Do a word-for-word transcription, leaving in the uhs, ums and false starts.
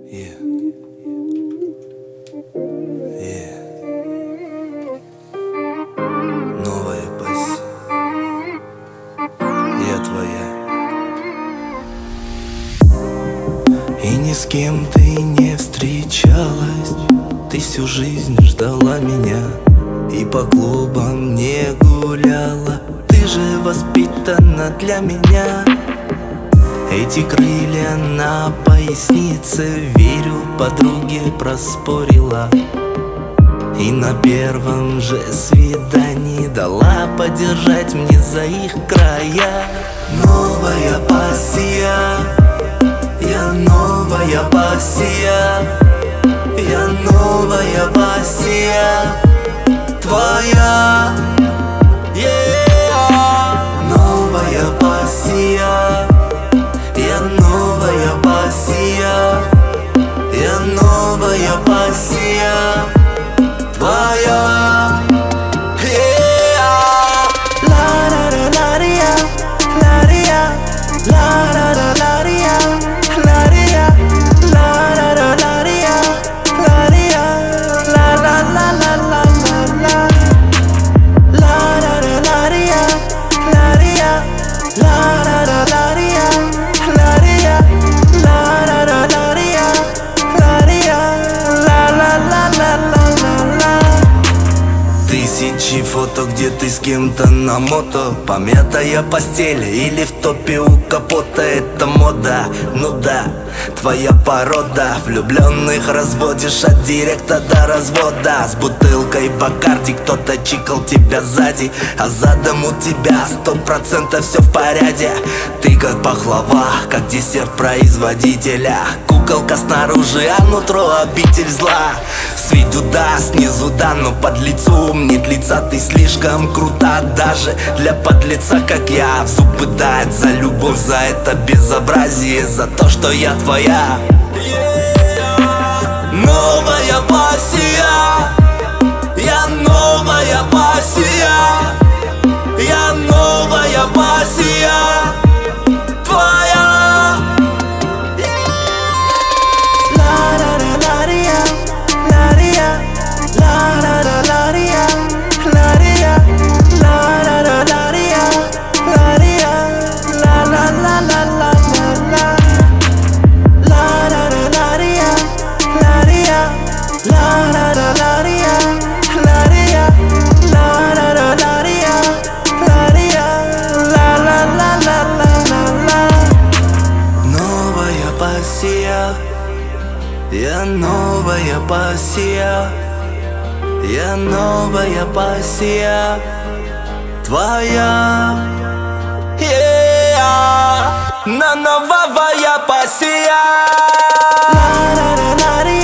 Yeah. Yeah. Новая пассия. Я твоя. И ни с кем ты не встречалась. Ты всю жизнь ждала меня и по клубам не гуляла. Ты же воспитана для меня. Эти крылья на пояснице, верю, подруге проспорила. И на первом же свидании дала подержать мне за их края. Новая пассия, я новая пассия, я новая пассия твоя. Yeah. Новая пассия, я новая пассия, я новая пассия твоя. Тысячи фото, где ты с кем-то на мото, помятая постель или в топе у капота. Это мода, ну да, твоя порода. Влюбленных разводишь от директа до развода. С бутылкой Бакарди кто-то чикал тебя сзади, а задом у тебя сто процентов все в порядке. Ты как пахлава, как десерт производителя. Куколка снаружи, а нутро обитель зла. С виду да, снизу да, но под лицом нет лица. Ты слишком крута даже для подлеца, как я. В зубы дать за любовь, за это безобразие, за то, что я твоя. Yeah. Новая пассия, я новая пассия, я новая пассия твоя. Я новая пассия, я новая пассия твоя. Yeah. На новая пассия.